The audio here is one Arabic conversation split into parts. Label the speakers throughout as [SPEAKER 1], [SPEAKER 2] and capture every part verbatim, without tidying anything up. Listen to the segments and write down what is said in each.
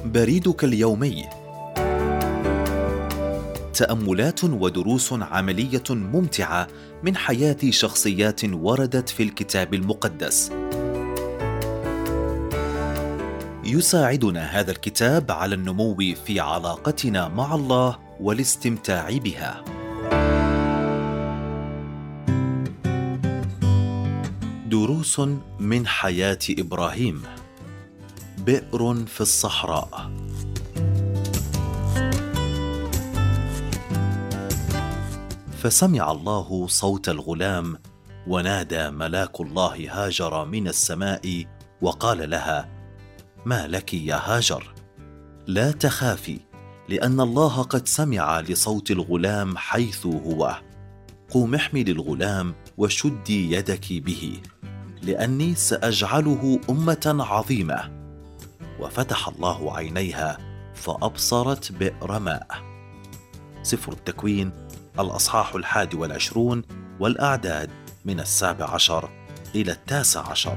[SPEAKER 1] بريدك اليومي. تأملات ودروس عملية ممتعة من حياة شخصيات وردت في الكتاب المقدس. يساعدنا هذا الكتاب على النمو في علاقتنا مع الله والاستمتاع بها. دروس من حياة إبراهيم. بئر في الصحراء. فسمع الله صوت الغلام، ونادى ملاك الله هاجر من السماء وقال لها: ما لك يا هاجر؟ لا تخافي، لأن الله قد سمع لصوت الغلام حيث هو. قوم احملي الغلام وشدي يدك به، لأني سأجعله أمة عظيمة. وفتح الله عينيها فأبصرت بئر ماء. سفر التكوين الأصحاح الحادي والعشرون والأعداد من السابع عشر إلى التاسع عشر.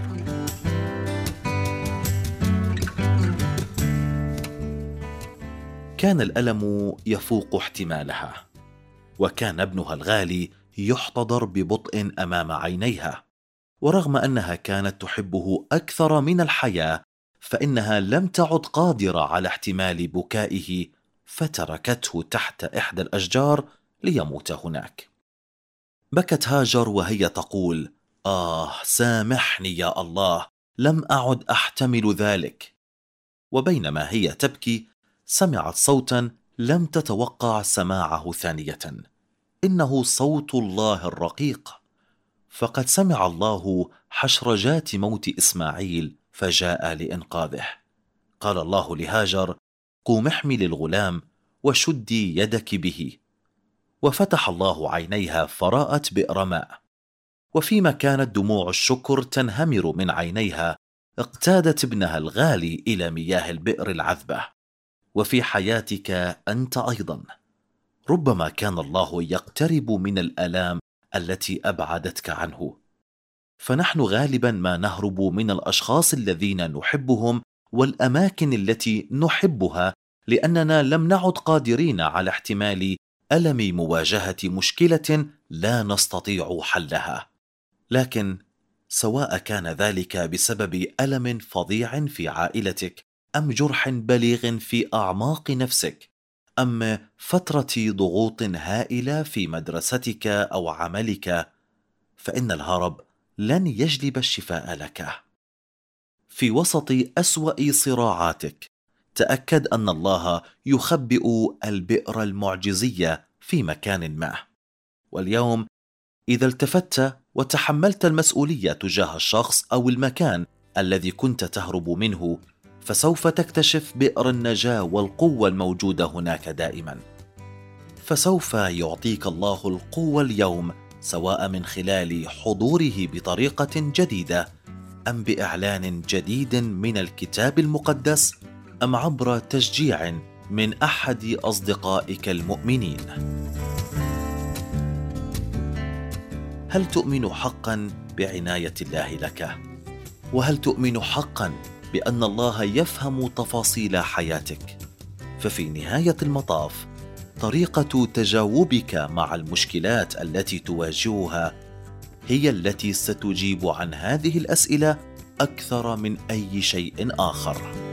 [SPEAKER 1] كان الألم يفوق احتمالها، وكان ابنها الغالي يحتضر ببطء أمام عينيها. ورغم أنها كانت تحبه أكثر من الحياة، فإنها لم تعد قادرة على احتمال بكائه، فتركته تحت إحدى الأشجار ليموت هناك. بكت هاجر وهي تقول: آه سامحني يا الله، لم أعد أحتمل ذلك. وبينما هي تبكي، سمعت صوتا لم تتوقع سماعه ثانية. إنه صوت الله الرقيق. فقد سمع الله حشرجات موت إسماعيل فجاء لإنقاذه. قال الله لهاجر: قوم احملي الغلام وشدي يدك به. وفتح الله عينيها فرأت بئر ماء. وفيما كانت دموع الشكر تنهمر من عينيها، اقتادت ابنها الغالي إلى مياه البئر العذبة. وفي حياتك أنت أيضا، ربما كان الله يقترب من الآلام التي أبعدتك عنه. فنحن غالبا ما نهرب من الأشخاص الذين نحبهم والأماكن التي نحبها، لأننا لم نعد قادرين على احتمال ألم مواجهة مشكلة لا نستطيع حلها. لكن سواء كان ذلك بسبب ألم فظيع في عائلتك، أم جرح بليغ في أعماق نفسك، أم فترة ضغوط هائلة في مدرستك أو عملك، فإن الهرب لن يجلب الشفاء لك. في وسط أسوأ صراعاتك، تأكد أن الله يخبئ البئر المعجزية في مكان ما. واليوم إذا التفت وتحملت المسؤولية تجاه الشخص أو المكان الذي كنت تهرب منه، فسوف تكتشف بئر النجاة والقوة الموجودة هناك دائما. فسوف يعطيك الله القوة اليوم، سواء من خلال حضوره بطريقة جديدة، أم بإعلان جديد من الكتاب المقدس، أم عبر تشجيع من أحد أصدقائك المؤمنين. هل تؤمن حقا بعناية الله لك؟ وهل تؤمن حقا بأن الله يفهم تفاصيل حياتك؟ ففي نهاية المطاف، طريقة تجاوبك مع المشكلات التي تواجهها هي التي ستجيب عن هذه الأسئلة أكثر من أي شيء آخر.